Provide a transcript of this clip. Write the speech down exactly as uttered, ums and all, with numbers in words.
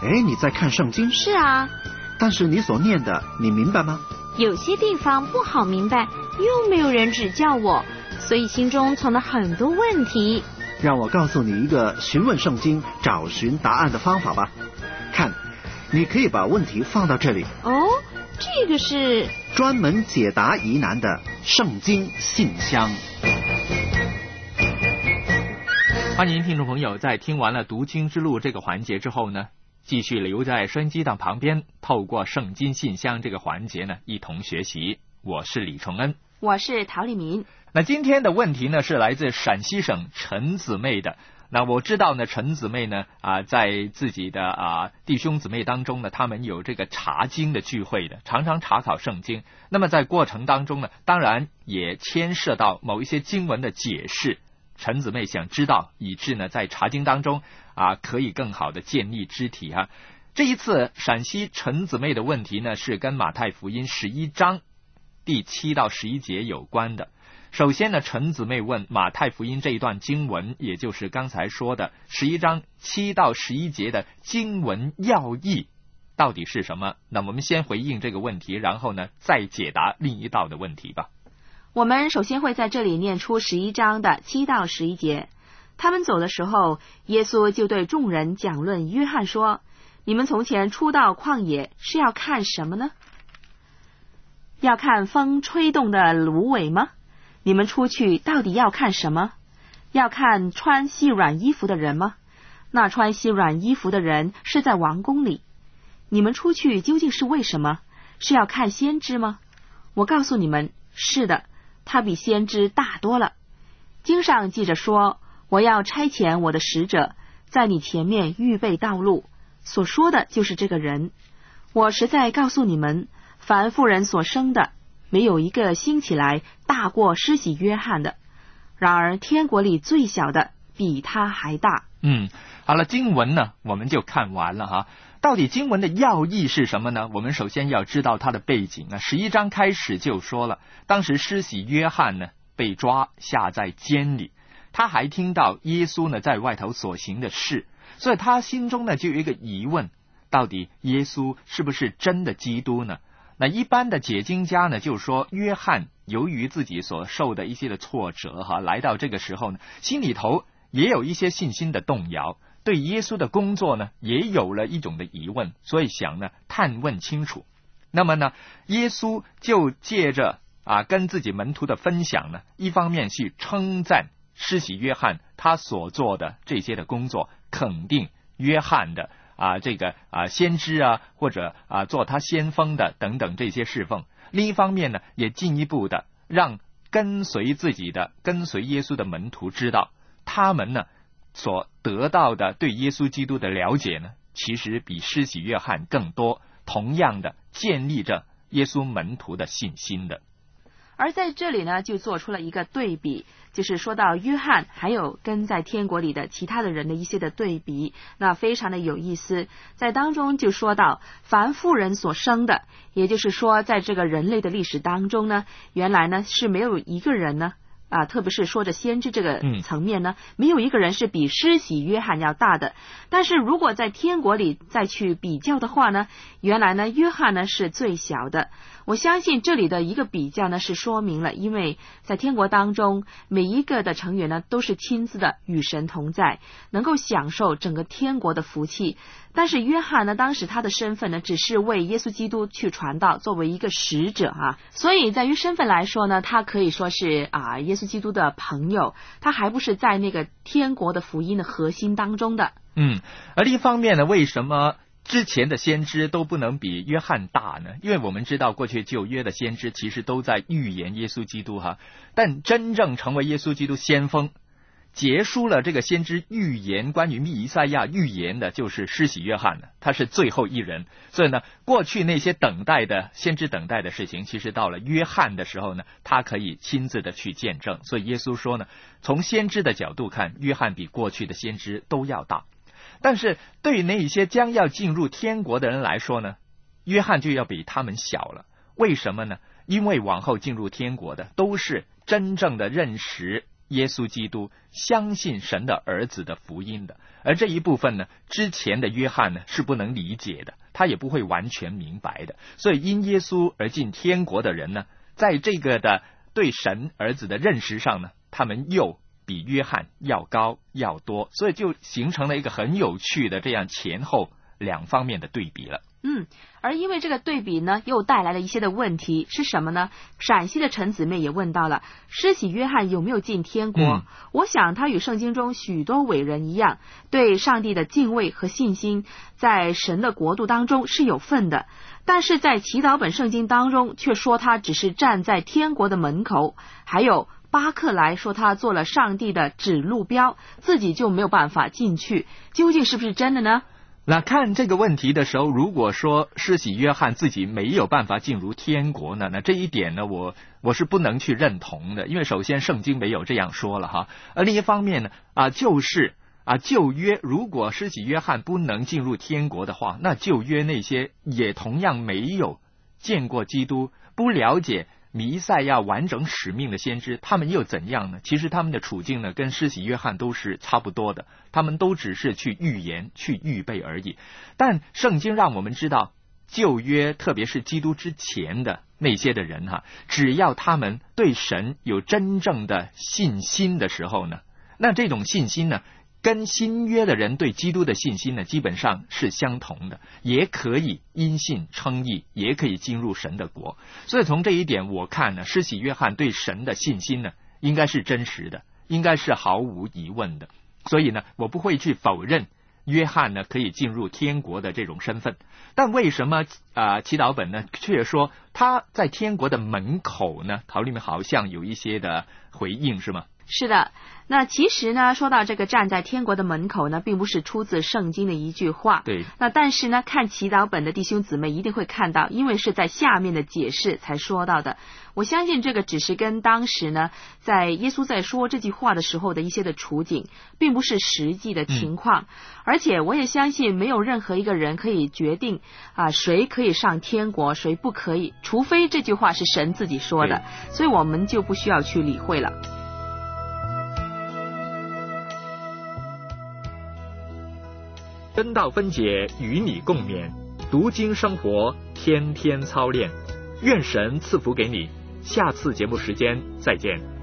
哎，你在看圣经？ 是啊。 但是你所念的，你明白吗？ 有些地方不好明白，又没有人指教我，所以心中存了很多问题。 让我告诉你一个询问圣经、找寻答案的方法吧。看，你可以把问题放到这里。 哦，这个是专门解答疑难的圣经信箱。 欢迎听众朋友在听完了读经之路这个环节之后呢，继续留在收音机档旁边，透过圣经信箱这个环节呢，一同学习。我是李崇恩， 我是陶丽民。 那今天的问题呢，是来自陕西省陈姊妹的。那我知道呢，陈姊妹呢啊，在自己的啊弟兄姊妹当中呢，他们有这个查经的聚会的，常常查考圣经。那么在过程当中呢，当然也牵涉到某一些经文的解释。陈姊妹想知道，以致呢在查经当中啊，可以更好的建立肢体哈、啊。这一次陕西陈姊妹的问题呢，是跟马太福音十一章第七到十一节有关的。首先呢，陈姊妹问马太福音这一段经文，也就是刚才说的十一章七到十一节的经文要义到底是什么？那我们先回应这个问题，然后呢再解答另一道的问题吧。 我们首先会在这里念出十一章的七到十一节。他们走的时候，耶稣就对众人讲论约翰说：你们从前出到旷野是要看什么呢？要看风吹动的芦苇吗？你们出去到底要看什么？要看穿细软衣服的人吗？那穿细软衣服的人是在王宫里。你们出去究竟是为什么？是要看先知吗？我告诉你们，是的，他比先知大多了。经上记着说，我要差遣我的使者在你前面预备道路，所说的就是这个人。我实在告诉你们，凡妇人所生的，没有一个兴起来大过施洗约翰的，然而天国里最小的比他还大。 嗯，好了，经文呢我们就看完了哈。到底经文的要义是什么呢？我们首先要知道它的背景啊。十一章开始就说了，当时施洗约翰呢被抓下在监里，他还听到耶稣呢在外头所行的事，所以他心中呢就有一个疑问，到底耶稣是不是真的基督呢？那一般的解经家呢就说，约翰由于自己所受的一些的挫折哈，来到这个时候呢，心里头也有一些信心的动摇，对耶稣的工作呢也有了一种的疑问，所以想呢探问清楚。那么呢，耶稣就借着啊跟自己门徒的分享呢，一方面去称赞施洗约翰他所做的这些的工作，肯定约翰的啊这个啊先知啊，或者啊做他先锋的等等这些侍奉。另一方面呢，也进一步的让跟随自己的跟随耶稣的门徒知道，他们呢所得到的对耶稣基督的了解呢，其实比施洗约翰更多，同样的建立着耶稣门徒的信心的。 而在这里呢，就做出了一个对比，就是说到约翰还有跟在天国里的其他的人的一些的对比，那非常的有意思。在当中就说到凡妇人所生的，也就是说在这个人类的历史当中呢，原来呢是没有一个人呢啊，特别是说着先知这个层面呢、嗯，没有一个人是比施洗约翰要大的。但是如果在天国里再去比较的话呢，原来呢约翰呢是最小的。我相信这里的一个比较呢，是说明了，因为在天国当中，每一个的成员呢都是亲自的与神同在，能够享受整个天国的福气。但是约翰呢，当时他的身份呢，只是为耶稣基督去传道，作为一个使者啊，所以在于身份来说呢，他可以说是啊耶稣基督的朋友，他还不是在那个天国的福音的核心当中的。 嗯，而另一方面呢，为什么之前的先知都不能比约翰大呢？因为我们知道过去旧约的先知其实都在预言耶稣基督哈，但真正成为耶稣基督先锋，结束了这个先知预言关于弥赛亚预言的就是施洗约翰了，他是最后一人。所以呢，过去那些等待的先知等待的事情，其实到了约翰的时候呢，他可以亲自的去见证。所以耶稣说呢，从先知的角度看，约翰比过去的先知都要大。但是对于那一些将要进入天国的人来说呢，约翰就要比他们小了。为什么呢？因为往后进入天国的都是真正的认识耶稣基督，相信神的儿子的福音的。而这一部分呢，之前的约翰呢是不能理解的，他也不会完全明白的。所以因耶稣而进天国的人呢，在这个的对神儿子的认识上呢，他们又比约翰要高要多，所以就形成了一个很有趣的这样前后两方面的对比了。 嗯，而因为这个对比呢，又带来了一些的问题，是什么呢？陕西的陈姊妹也问到了，施洗约翰有没有进天国？嗯、我想他与圣经中许多伟人一样，对上帝的敬畏和信心，在神的国度当中是有份的。但是在祈祷本圣经当中，却说他只是站在天国的门口，还有巴克莱说他做了上帝的指路标，自己就没有办法进去，究竟是不是真的呢？ 那看这个问题的时候，如果说施洗约翰自己没有办法进入天国呢，那这一点呢，我我是不能去认同的，因为首先圣经没有这样说了哈，而另一方面呢，啊就是啊旧约如果施洗约翰不能进入天国的话，那旧约那些也同样没有见过基督，不了解弥赛亚完整使命的先知，他们又怎样呢？其实他们的处境呢，跟施洗约翰都是差不多的，他们都只是去预言、去预备而已。但圣经让我们知道，旧约特别是基督之前的那些的人哈，只要他们对神有真正的信心的时候呢，那这种信心呢，跟新约的人对基督的信心呢，基本上是相同的，也可以因信称义，也可以进入神的国。所以从这一点我看呢，施洗约翰对神的信心呢，应该是真实的，应该是毫无疑问的。所以呢，我不会去否认约翰呢可以进入天国的这种身份。但为什么啊、呃、祈祷本呢却说他在天国的门口呢？陶里面好像有一些的回应，是吗？ 是的，那其实呢，说到这个站在天国的门口呢，并不是出自圣经的一句话。 对。 那但是呢，看祈祷本的弟兄姊妹一定会看到，因为是在下面的解释才说到的。我相信这个只是跟当时呢，在耶稣在说这句话的时候的一些的处境，并不是实际的情况。嗯、而且我也相信，没有任何一个人可以决定啊、呃、谁可以上天国，谁不可以，除非这句话是神自己说的，所以我们就不需要去理会了。 真道分解，与你共勉，读经生活，天天操练。愿神赐福给你。下次节目时间再见。